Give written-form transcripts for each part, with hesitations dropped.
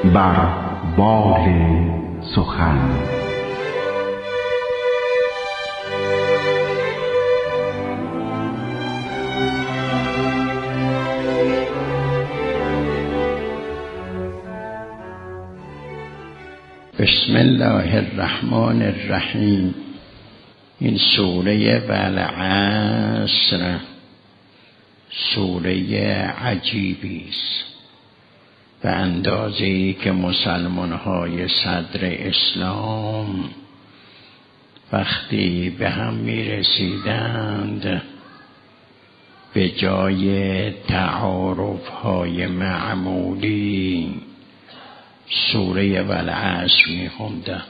بر بال سخن. بسم الله الرحمن الرحیم. این سوره والعصر سوره عجیبی است، به اندازه‌ای که مسلمان‌های صدر اسلام وقتی به هم می‌رسیدند به جای تعارف‌های معمولی سوره والعصر می‌خواندند.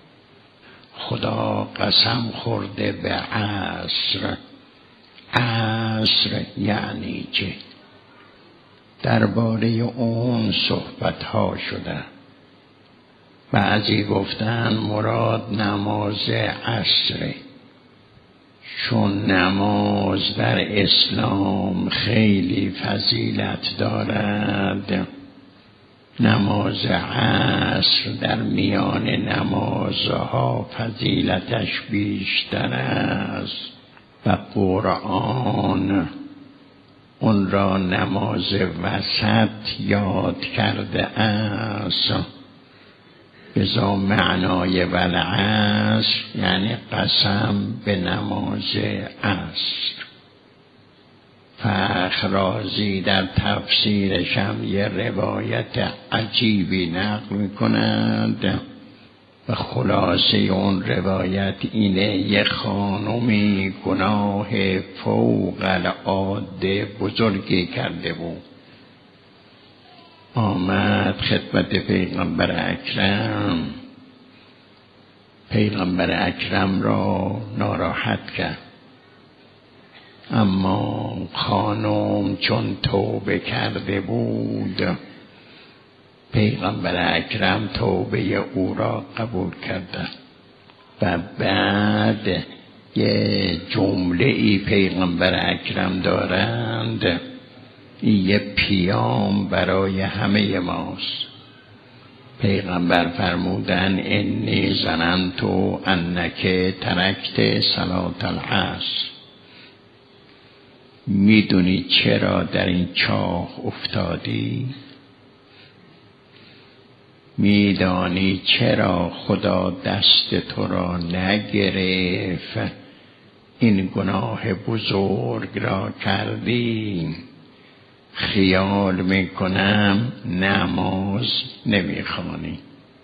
خدا قسم خورده به عصر. عصر یعنی چه؟ درباره اون صحبت‌ها شده. بعضی گفتن مراد نماز عصره، چون نماز در اسلام خیلی فضیلت دارد. نماز عصر در میان نمازها فضیلتش بیشتر است و قرآن اون را نماز وسط یاد کرده است. بذا معنای والعصر یعنی قسم به نماز عصر. فخرازی در تفسیرش هم یه روایت عجیبی نقل می‌کند و خلاصه اون روایت اینه: یه خانومی گناه فوق العاده بزرگی کرده بود، آمد خدمت پیغمبر اکرم. پیغمبر اکرم را ناراحت کرد، اما خانم چون توبه کرده بود پیغمبر اکرم توبه او را قبول کرد. و بعد یه جمله ای پیغمبر اکرم دارند، این یه پیام برای همه ماست. پیغمبر فرمودن انی ظننت انک ترکت صلاة العصر. میدونی چرا در این چاه افتادی؟ میدانی چرا خدا دست تو را نگرفت این گناه بزرگ را کردی؟ خیال میکنم نماز نمیخوانی،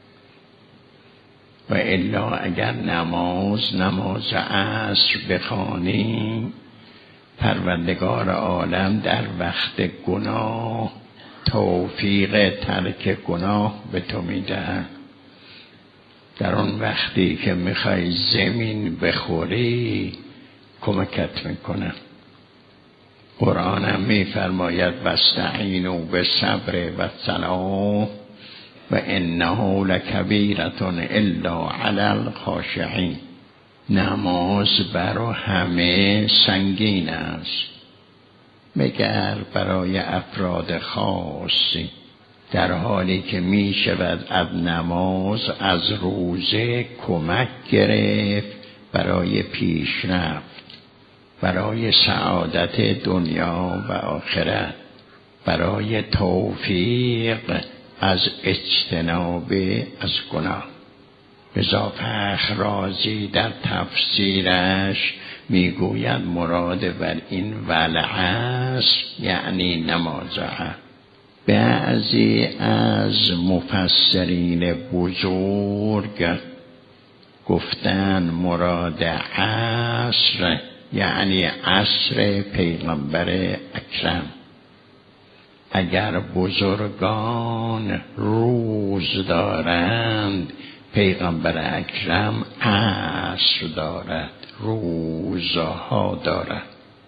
و الا اگر نماز عصر بخوانی پروردگار عالم در وقت گناه توفیق ترک گناه به تو میده. در اون وقتی که میخوای زمین بخوری کمکت میکنه. قرآن هم میفرماید واستعینوا بالصبر والصلاة و انه لکبیرة الا علی الخاشعین. نماز برای همه سنگین است مگر برای افراد خاصی، در حالی که می شود از نماز از روزه کمک گرفت برای پیشرفت، برای سعادت دنیا و آخرت، برای توفیق از اجتناب از گناه. لذا فخرازی در تفسیرش میگوید مراد بر این والعصر یعنی نمازها. بعضی از مفسرین بزرگ گفتن مراد عصر یعنی عصر پیغمبر اکرم. اگر بزرگان روز دارند پیغمبر اکرم عصر دارد، روزها دارد.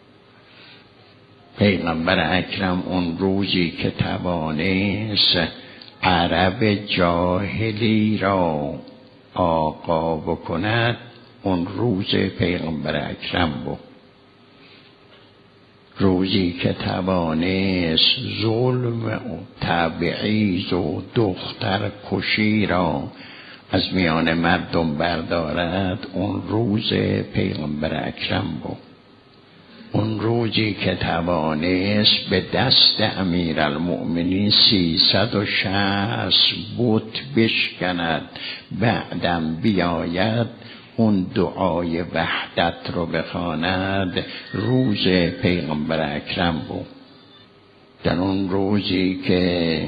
پیغمبر اکرم اون روزی که توانست عرب جاهلی را آقا بکند اون روز پیغمبر اکرم بود. روزی که توانست ظلم و تبعیض و دختر کشی را از میان مردم بردارد، اون روز پیغمبر اکرم بود. اون روزی که توانست به دست امیرالمؤمنین 360 بت بشکند بعدم بیاید اون دعای وحدت رو بخواند، روز پیغمبر اکرم بود. در اون روزی که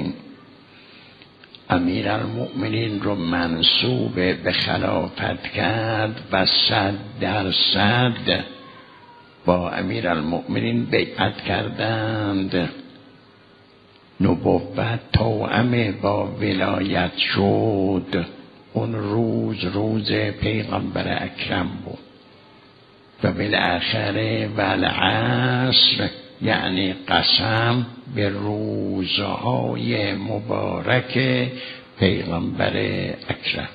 امیرالمؤمنین رو منصوب به خلافت کرد و 100% با امیرالمؤمنین بیعت کردند، نبوت توأم با ولایت شد، اون روز پیغمبر اکرم بود. و بالاخره والعصر یعنی قسم به روزهای مبارک پیغمبر اکرم.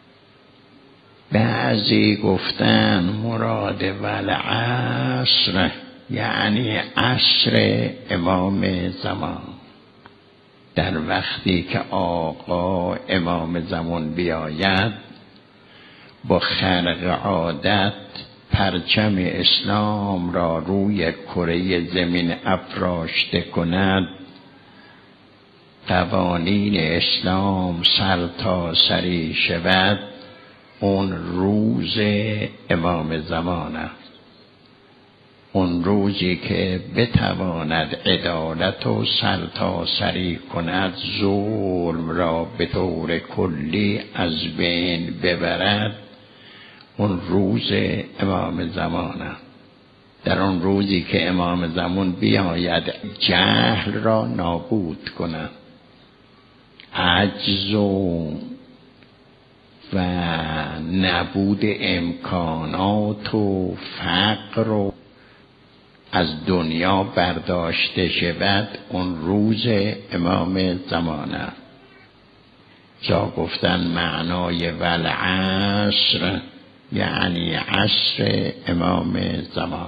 بعضی گفتن مراد والعصر یعنی عصر امام زمان، در وقتی که آقا امام زمان بیاید با خرق عادت پرچم اسلام را روی کره زمین افراشته کند، قوانین اسلام سرتاسری شود، اون روز امام زمان است. اون روزی که بتواند عدالت و سرتاسری کند، ظلم را به طور کلی از بین ببرد، اون روز امام زمان است. در اون روزی که امام زمان بیاید جهل را نابود کند، عجز و نبود امکانات و فقر و از دنیا برداشته شود، اون روز امام زمان است. جا گفتن معنای والعصر یعنی عصر امام زمان.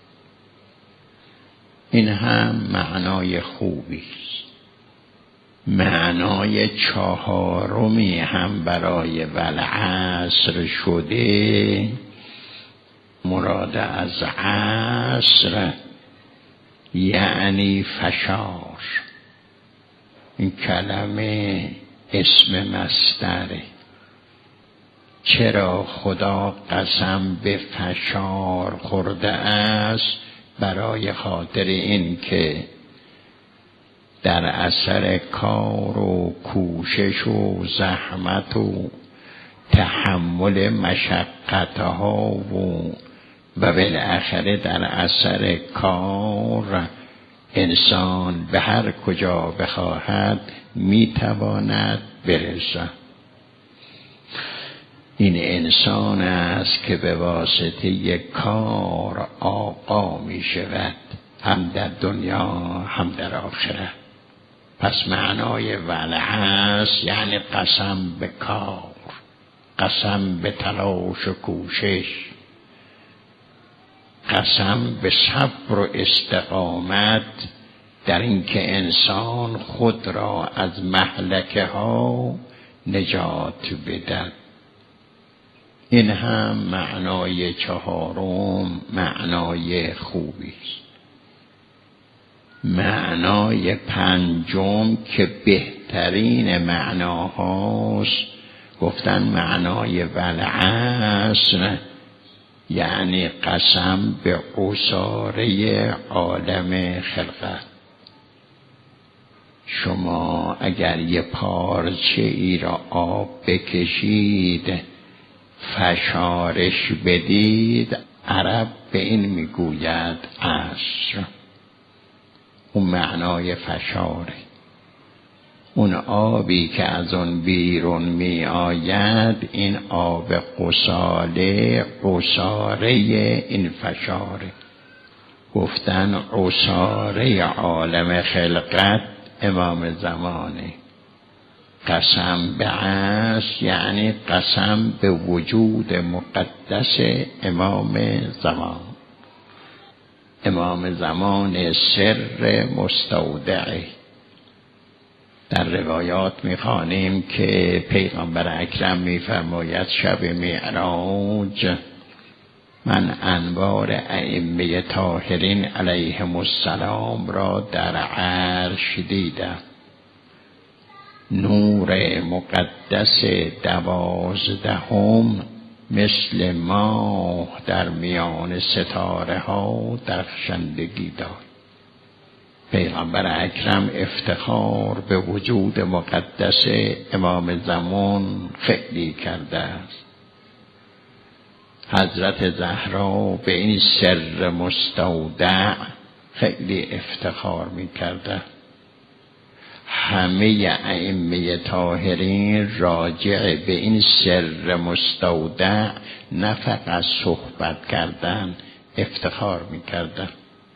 این هم معنای خوبی است. معنای چهارمی هم برای والعصر شده، مراد از عصر یعنی فشار. این کلمه اسم مصدره. چرا خدا قسم به فشار خورده است؟ برای خاطر این که در اثر کار و کوشش و زحمت و تحمل مشقتها و بالاخره در اثر کار انسان به هر کجا بخواهد میتواند برسد. این انسان است که به واسطه کار آقا می شود، هم در دنیا هم در آخرت. پس معنای والعصر یعنی قسم به کار، قسم به تلاش و کوشش، قسم به صبر و استقامت در اینکه انسان خود را از مهلکه ها نجات بدهد. این هم معنای چهارم، معنای خوبی است. معنای پنجم که بهترین معناهاست، گفتن معنای والعصر یعنی قسم به عصاره عالم خلقت. شما اگر یه پارچه ای را آب بکشید، فشارش بدید، عرب به این میگوید عصر. اون معنای فشاره. اون آبی که از اون بیرون می آید، این آب قصاله، قصاره این فشاره. گفتن قصاره عالم خلقت امام زمانه. قسم به عصر یعنی قسم به وجود مقدس امام زمان. امام زمان سر مستودعه. در روایات میخوانیم که پیغمبر اکرم میفرماید شب معراج من انوار ائمه طاهرین علیهم السلام را در عرش دیدم. نور مقدس 12 مثل ماه در میان ستاره ها درخشندگی داشت. پیغمبر اکرم افتخار به وجود مقدس امام زمان خیلی کرده است. حضرت زهرا به این سر مستودع خیلی افتخار می‌کرده. همه ائمه طاهرین راجع به این سر مستودع نه فقط صحبت کردن، افتخار می‌کردن.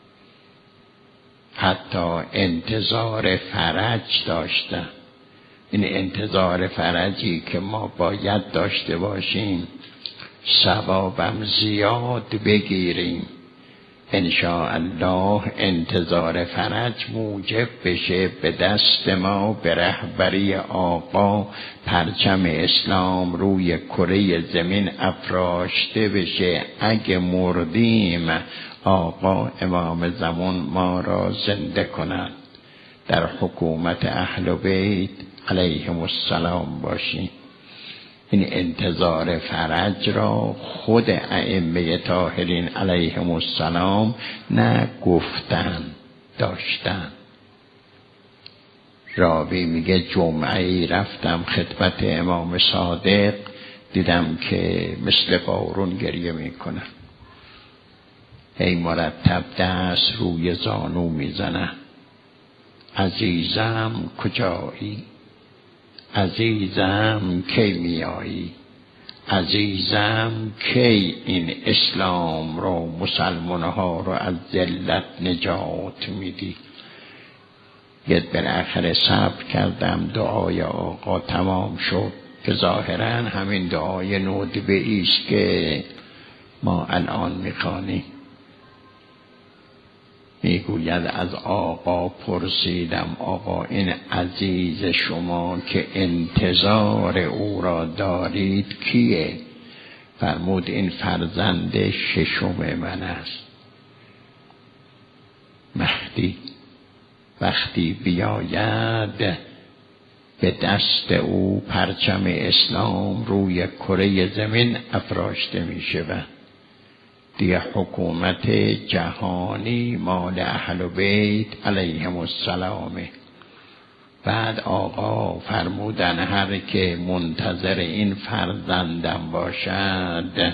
حتی انتظار فرج داشتن. این انتظار فرجی که ما باید داشته باشیم، ثوابم زیاد بگیریم، انشاءالله انتظار فرج موجب بشه به دست ما به رهبری آقا پرچم اسلام روی کره زمین افراشته بشه. اگه مردیم آقا امام زمان ما را زنده کند، در حکومت اهل بیت علیهم السلام باشیم. این انتظار فرج را خود ائمه طاهرین علیهم السلام نه گفتن، داشتن. راوی میگه جمعه‌ای رفتم خدمت امام صادق، دیدم که مثل بارون گریه میکنه، ای مرتب دست روی زانو میزنه، عزیزم کجایی؟ عزیزم کی میایی؟ عزیزم کی این اسلام رو مسلمانها رو از ذلت نجات میدی؟ یه بالاخره صبر کردم، دعای آقا تمام شد که ظاهرا همین دعای ندبه‌ای است که ما الان میخوانیم. میگوید از آقا پرسیدم آقا این عزیز شما که انتظار او را دارید کیه؟ فرمود این فرزند 6 من است، مهدی. وقتی بیاید به دست او پرچم اسلام روی کره زمین افراشته می شود. دیگه حکومت جهانی مال اهل بیت علیهم السلام. بعد آقا فرمودن هر که منتظر این فرزندم باشد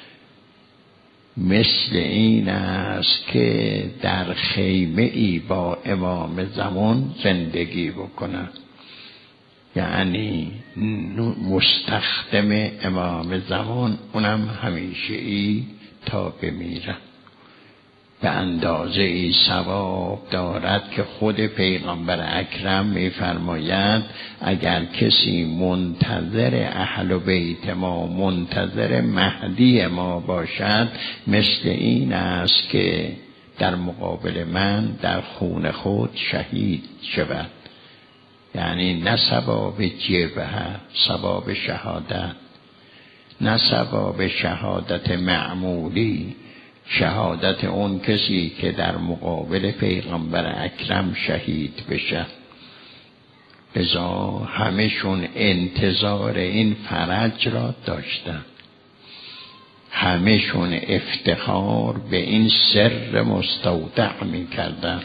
مثل این است که در خیمه ای با امام زمان زندگی بکنه، یعنی مستخدم امام زمان، اونم همیشه ای تا بمیره. به اندازه ای ثواب دارد که خود پیغمبر اکرم می‌فرماید اگر کسی منتظر اهل بیت ما، منتظر مهدی ما باشد، مثل این است که در مقابل من در خون خود شهید شود. یعنی نه ثواب جبهه، ثواب شهادت، نه ثواب شهادت معمولی، شهادت اون کسی که در مقابل پیغمبر اکرم شهید بشه. لذا همشون انتظار این فرج را داشتن، همشون افتخار به این سر مستودع می کردن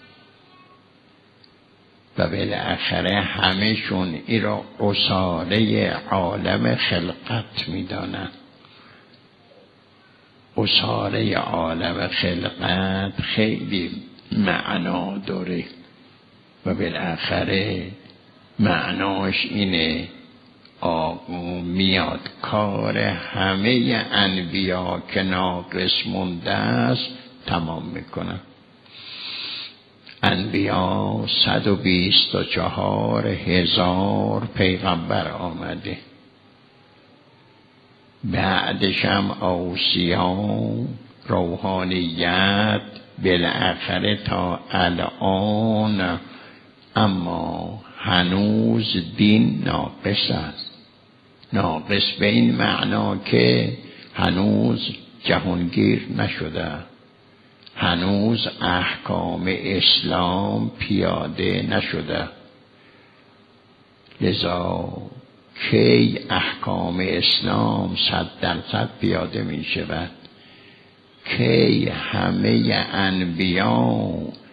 و بالاخره همشون این را اصاله عالم خلقت می دانن. اصاله عالم خلقت خیلی معنا داره و بالاخره معناش اینه آقا میاد کار همه انبیا که ناقص مونده است تمام میکنه. انبیا 124,000 پیغمبر آمده، بعدش هم اوصیا روحانیت بالاخره تا الان، اما هنوز دین ناقص است. ناقص به این معنا که هنوز جهانگیر نشده، هنوز احکام اسلام پیاده نشده. لذا کی احکام اسلام 100% پیاده می شود؟ کی همه انبیا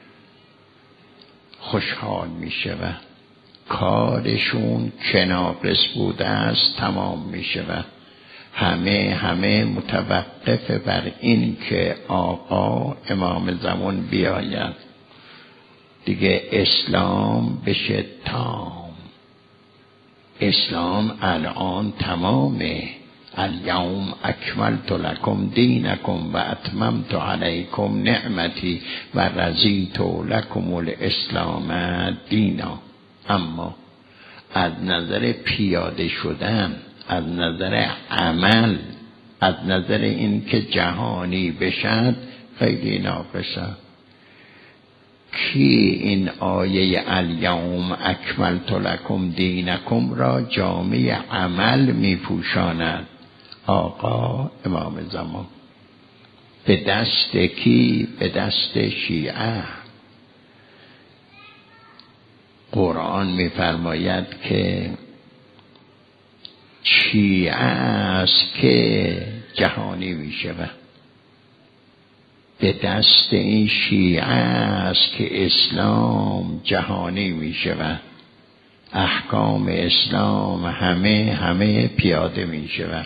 خوشحال می شود؟ کارشون که ناقص بوده است تمام می شود. همه متوقف بر این که آقا امام زمان بیاید، دیگه اسلام بشه تام. اسلام الان تمامه. الیوم اکملت لکم دینکم و اتممت علیکم نعمتی و رضیت لکم الاسلام دینا. اما از نظر پیاده شدن، از نظر عمل، از نظر این که جهانی بشد خیلی ناقصه. کی این آیه الیوم اکملت لکم دینکم را جامعه عمل می پوشاند؟ آقا امام زمان. به دست کی؟ به دست شیعه. قرآن می فرماید که شیعه است که جهانی می شود. به دست این شیعه است که اسلام جهانی می شود. احکام اسلام همه پیاده می شود.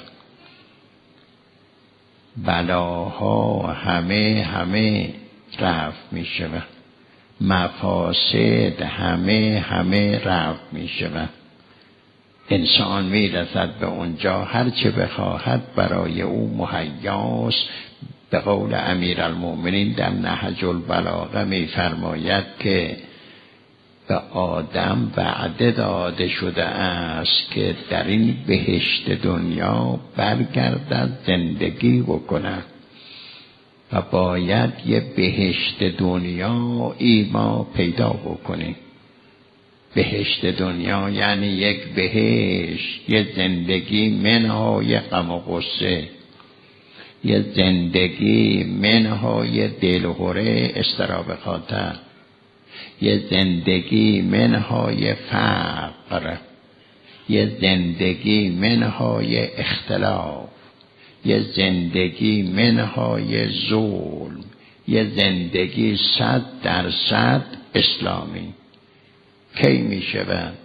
بلاها همه رفع می شود. مفاسد همه رفع می شود. انسان می رسد به اونجا هر چه بخواهد برای او مهیاست. به قول امیرالمؤمنین در نهج البلاغه می فرماید که به آدم وعده داده شده است که در این بهشت دنیا برگردد زندگی بکند و باید یه بهشت دنیایی ما پیدا بکنیم. بهشت دنیا یعنی یک بهشت، یه زندگی منهای غم و غصه، یه زندگی منهای دلهره اضطراب خاطر، یه زندگی منهای فقر، یه زندگی منهای اختلاف، یه زندگی منهای ظلم، یه زندگی 100% اسلامی. کی می شود؟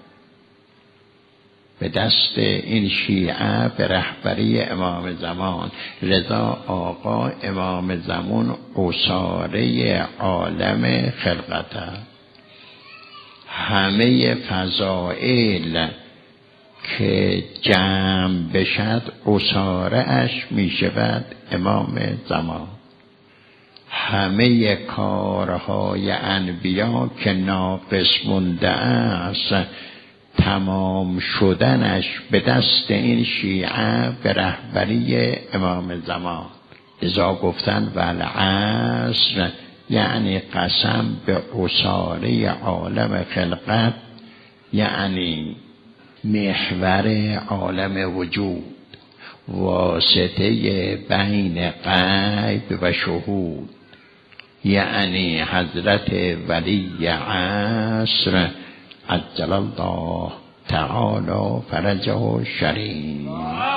به دست این شیعه به رهبری امام زمان. رضا آقا امام زمان اساره عالم خلقت. همه فضائل که جمع بشد اساره اش می شود امام زمان. همه کارهای انبیا که ناقص مونده است تمام شدنش به دست این شیعه به رهبری امام زمان. ازا گفتن والعصر یعنی قسم به اساره عالم خلقت، یعنی محور عالم وجود، واسطه بین غیب و شهود، یعنی حضرت ولی عصر عجل الله تعالی فرجه الشریف.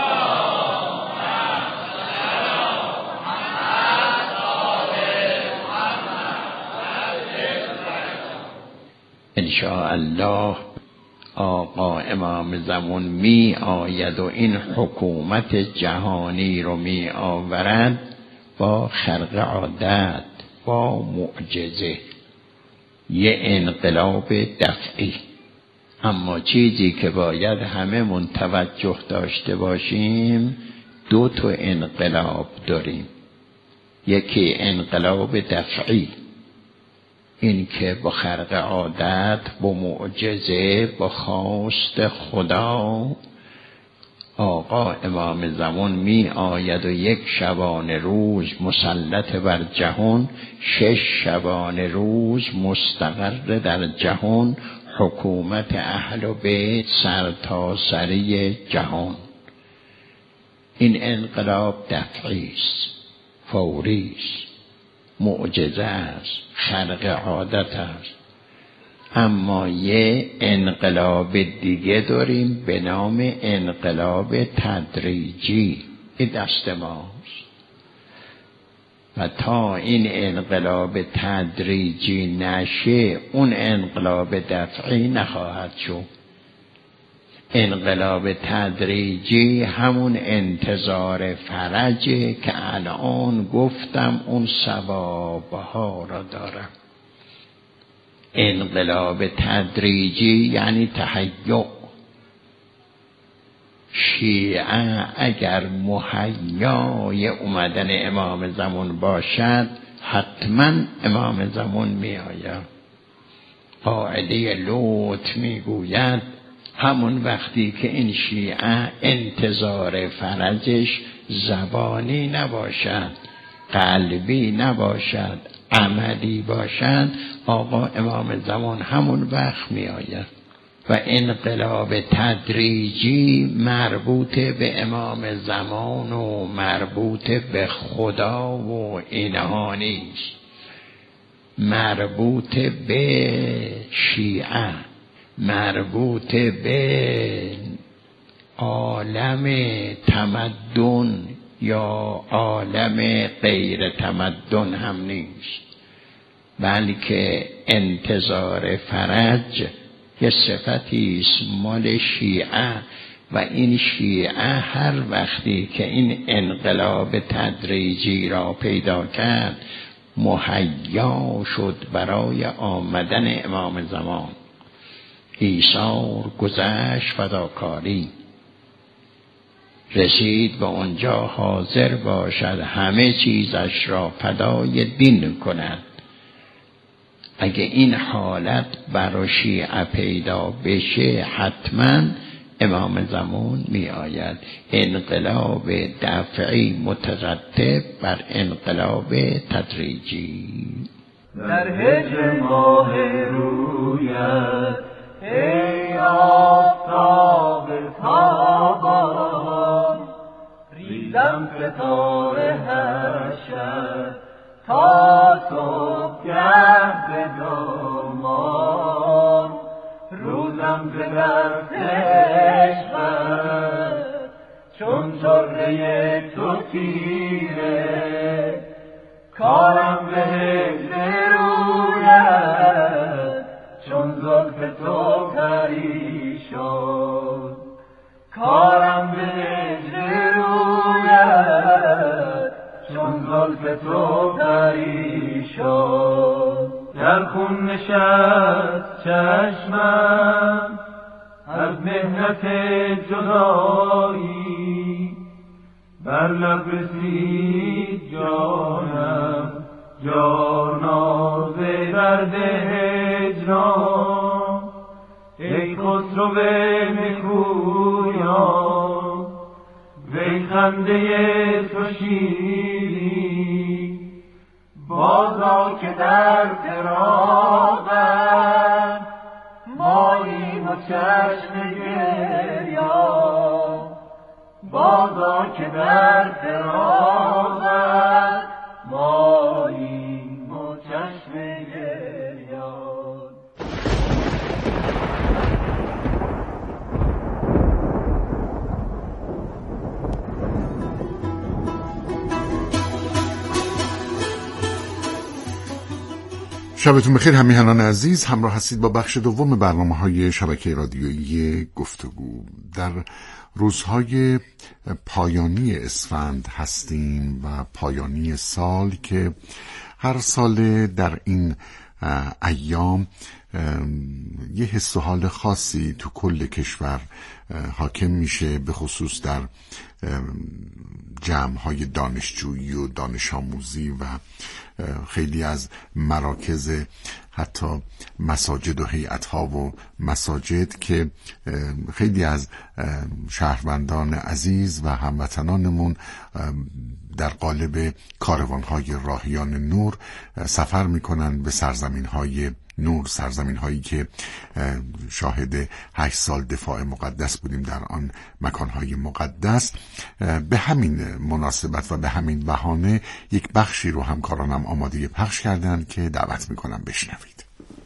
انشاءالله آقا امام زمان می آید و این حکومت جهانی رو می آورد با خرق عادت، با معجزه، یه انقلاب دفعی. اما چیزی که باید همه من توجه داشته باشیم، 2 انقلاب داریم. یکی انقلاب دفعی، این که با خرق عادت، با معجزه، با خواست خدا آقا امام زمان می آید و یک شبانه روز مسلط بر جهان، 6 شبانه روز مستقر در جهان، حکومت اهل بیت سر تا سری جهان. این انقلاب دفعی است، فوری است، معجزه است، خرق عادت است. اما یه انقلاب دیگه داریم به نام انقلاب تدریجی، این دست ماست. و تا این انقلاب تدریجی نشه اون انقلاب دفعی نخواهد شد. انقلاب تدریجی همون انتظار فرجه که الان گفتم اون ثوابها را دارم. انقلاب تدریجی یعنی تهیع. شیعه اگر مهیای اومدن امام زمان باشد حتما امام زمان می آید. قاعده لوط می گوید همون وقتی که این شیعه انتظار فرجش زبانی نباشد، قلبی نباشد، عملی باشد، آقا امام زمان همون وقت می آید. و انقلاب تدریجی مربوط به امام زمان و مربوط به خدا و اینها نیست، مربوط به شیعه، مربوط به عالم تمدن یا عالم غیر تمدن هم نیست، بلکه انتظار فرج یه صفتی است مال شیعه. و این شیعه هر وقتی که این انقلاب تدریجی را پیدا کرد مهیا شد برای آمدن امام زمان. ایثار، گذشت، فداکاری، رسید به اونجا حاضر باشد همه چیزش را فدای دین کند. اگه این حالت برای شیعه پیدا بشه حتما امام زمان می آید. انقلاب دفعی مترتب بر انقلاب تدریجی. در هجر ماه رویت ای آفتاب تابان، ریزم فتاره حشر تا صبحگه به دامان، روزم ز درد عشقت چون طره تو تیره، کارم به هجر رویت چون زلف تو پریشان، کارم به هجر رویت چون زلف تو پریشان. در خون نشست چشمم از محنت جدایی، بر لب رسید جانم جانا ز درد هجران. ای خسرو نکویان وی خنده تو شیرین، بازا که در فراقت ماییم و چشم گریان، بازا که در فراقت ماییم و چشم گریان. شبتون بخیر همیهنان عزیز، همراه هستید با بخش دوم برنامه‌های شبکه رادیویی گفتگو. در روزهای پایانی اسفند هستیم و پایانی سال که هر سال در این ایام یه حس و حال خاصی تو کل کشور حاکم میشه، به خصوص در جمع‌های دانشجویی و دانش آموزی و خیلی از مراکز، حتی مساجد و هیئت‌ها و مساجد که خیلی از شهروندان عزیز و هموطنانمون در قالب کاروان‌های راهیان نور سفر می‌کنن به سرزمین‌های نور، سرزمین‌هایی که شاهد 8 سال دفاع مقدس بودیم در آن مکان‌های مقدس. به همین مناسبت و به همین بهانه یک بخشی رو همکارانم آماده پخش کردن که دعوت می‌کنم بشنوید.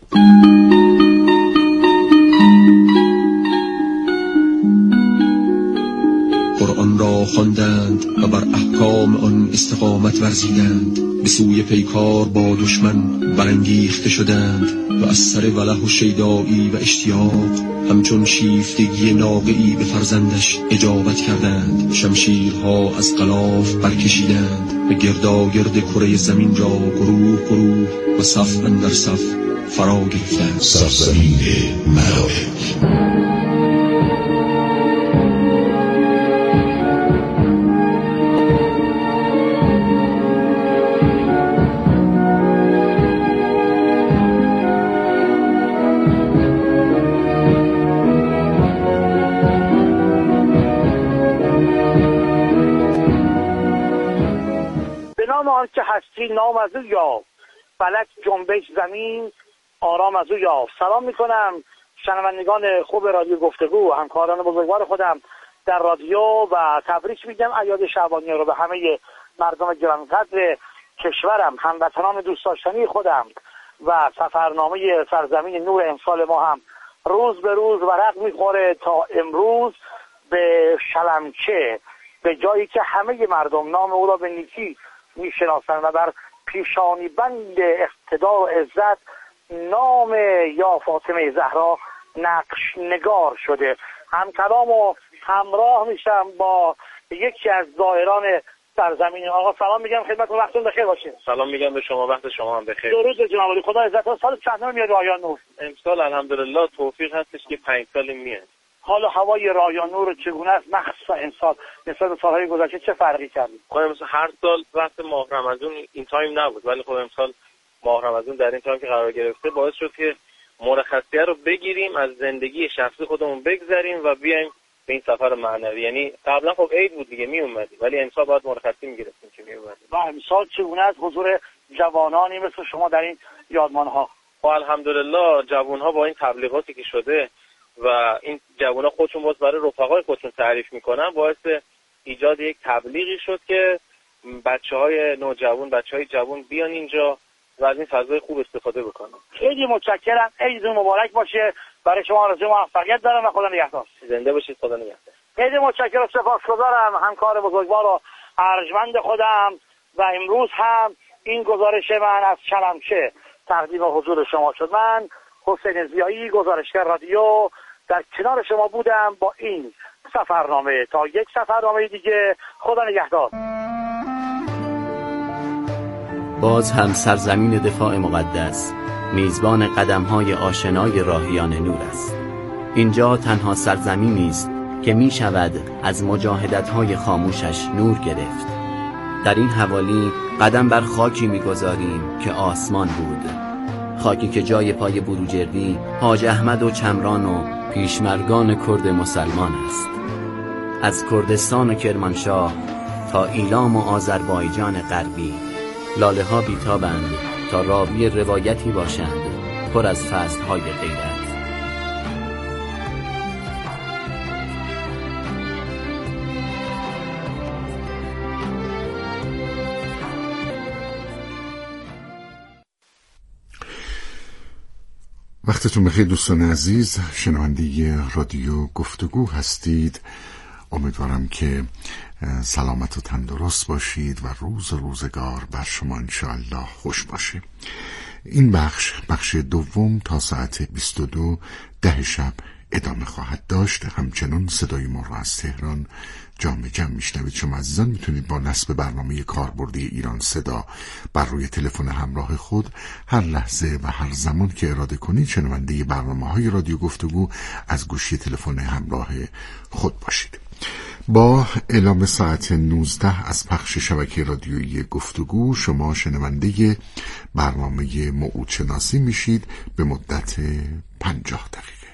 قرآن را خواندند و بر احکام آن استقامت ورزیدند، به سوی پیکار با دشمن برانگیخته شدند و از سر وله و شیدایی و اشتیاق همچون شیفتگی ناقه‌ای به فرزندش اجابت کردند. شمشیرها از غلاف برکشیدند و گرداگرد کره زمین را گروه گروه و صف اندر صف فرا گرفتند. سرزمین ملائک. که هستی نام از او یافت، فلک جنبش زمین آرام از او یافت. سلام میکنم شنوندگان خوب رادیو گفتگو، همکاران بزرگوار خودم در رادیو و تبریک میگم اعیاد شعبانیه رو به همه مردم گرانقدر کشورم، هموطنان دوست داشتنی خودم و سفرنامه سرزمین نور امسال ما هم روز به روز ورق میخوره تا امروز به شلمچه، به جایی که همه مردم نام او را به نیکی میشناسند و بر پیشانی بند اقتدار و عزت نام یا فاطمه زهرا نقش نگار شده. همکلام و همراه میشم با یکی از زائران سرزمین. آقا سلام میگم خدمتتون، وقتتون بخیر باشه. سلام میگم به شما، وقت شما هم بخیر. درود جناب علی، خدا عزت. سال چندم میاد رایان نور؟ امسال الحمدلله توفیق هستش که 5 سال میاد. حالا هوای رایان نور چگونه است مخصوصا امسال نسبت به سالهای گذشته؟ چه فرقی کردید؟ خب مثلا هر سال وقت ماه رمضان این تایم نبود، ولی خب امسال ماه رمضان در این تایم که قرار گرفته باعث شد که مرخصیه رو بگیریم، از زندگی شخصی خودمون بگذریم و بیایم به این سفر معنوی. یعنی قبلا خب عید بود دیگه می اومدیم، ولی امسال باید مرخصی میگرفتیم که می اومدیم. و امسال چگونه است حضور جوانانی مثل شما در این یادمان‌ها؟ خب الحمدلله جوان‌ها با این تبلیغاتی که شده و این جوان‌ها خودشون باز برای رفقای خودشون تعریف میکنن، باعث ایجاد یک تبلیغی شد که بچه‌های نوجوان، بچه‌های جوان بیان اینجا و از این فضای خوب استفاده بکنن. خیلی متشکرم، عیدتون مبارک باشه. برای شما آرزوی موفقیت دارم و خدا نگهدار. زنده باشید، خدا نگهدار. خیلی متشکرم، سپاسگزارم همکار بزرگوار و ارجمند خودم. و امروز هم این گزارش من از شلمچه تقدیم حضور شما شد. من حسین ضیایی، گزارشگر رادیو، در کنار شما بودم با این سفرنامه. تا یک سفرنامه دیگه، خدا نگهدار. باز هم سرزمین دفاع مقدس میزبان قدم‌های آشنای راهیان نور است. اینجا تنها سرزمینی است که می شود از مجاهدت‌های خاموشش نور گرفت. در این حوالی قدم بر خاکی می‌گذاریم که آسمان بود، خاکی که جای پای بروجردی، حاج احمد و چمران و پیشمرگان کرد مسلمان است. از کردستان و کرمانشاه تا ایلام و آذربایجان غربی، لاله ها بیتابند تا راوی روایتی باشند پر از فصل‌های غیرت. وقتتون بخیر دوستان عزیز، شنونده رادیو گفتگو هستید. امیدوارم که سلامت و تندرست باشید و روز روزگار بر شما انشاءالله خوش باشه. این بخش دوم تا ساعت 22 شب ادامه خواهد داشت. همچنان صدای ما را از تهران جامع جمع میشنوید. شما عزیزان میتونید با نصب برنامه کاربردی ایران صدا بر روی تلفن همراه خود هر لحظه و هر زمان که اراده کنید شنونده برنامه‌های رادیو گفتگو از گوشی تلفن همراه خود باشید. با اعلام ساعت 19 از پخش شبکه رادیویی گفتگو شما شنونده برنامه موعود شناسی میشید به مدت 50 دقیقه.